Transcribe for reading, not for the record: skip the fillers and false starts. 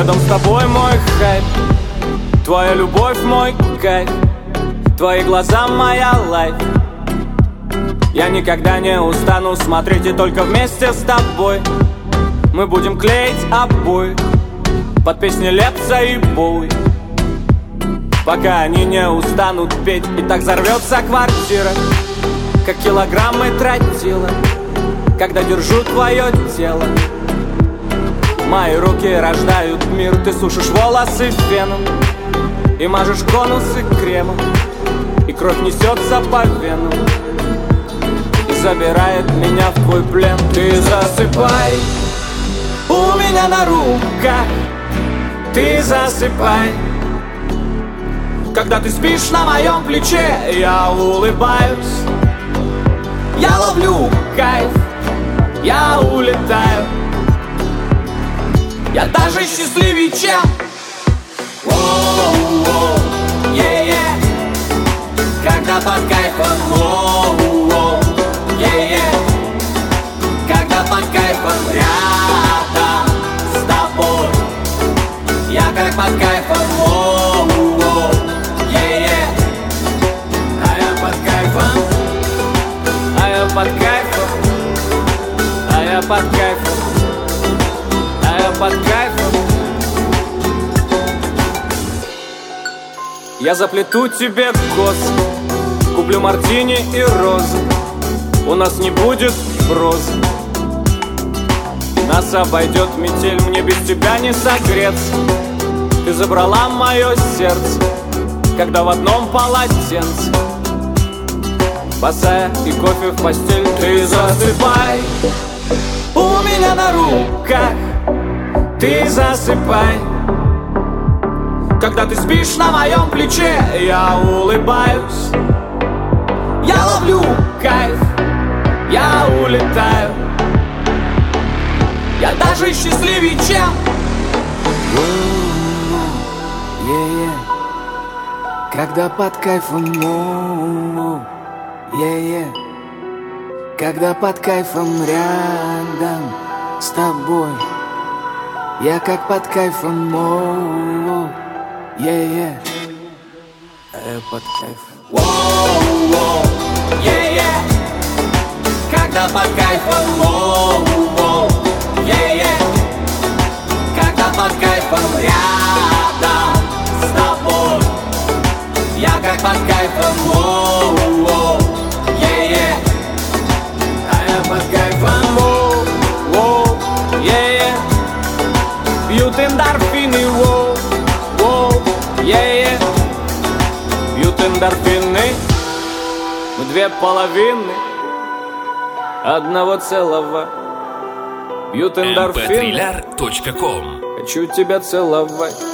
Рядом с тобой мой хайп, твоя любовь мой кайф, твои глаза моя лайф. Я никогда не устану смотреть, и только вместе с тобой мы будем клеить обои под песни Лепса и Боуи, пока они не устанут петь. И так взорвется квартира, как килограммы тротила, когда держу твое тело. Мои руки рождают мир, ты сушишь волосы феном и мажешь конусы кремом, и кровь несется по венам и забирает меня в твой плен. Ты засыпай у меня на руках, ты засыпай. Когда ты спишь на моем плече, я улыбаюсь, я ловлю кайф, я улетаю. Я даже счастливее, чем когда под кайфом, когда под кайфом рядом с тобой. Я как под кайфом, а я под кайфом, а я под кайфом, а я под кайфом, а я под кайфом. Я заплету тебе косы, куплю мартини и розы. У нас не будет прозы, нас обойдет метель, мне без тебя не согреться. Ты забрала мое сердце, когда в одном полотенце, босая и кофе в постель. Ты засыпай у меня на руках, ты засыпай. Когда ты спишь на моем плече, я улыбаюсь, я ловлю кайф, я улетаю. Я даже счастливее, чем когда под кайфом, когда под кайфом рядом с тобой. Я как под кайфом, а я под кайфом, когда под кайфом, когда под кайфом рядом с тобой. Я как под кайфом, а я под кайфом, бьют эндорфины, бьют эндорфины. Мы две половины одного целого. Бьют эндорфины. mp3lar.com. Хочу тебя целовать.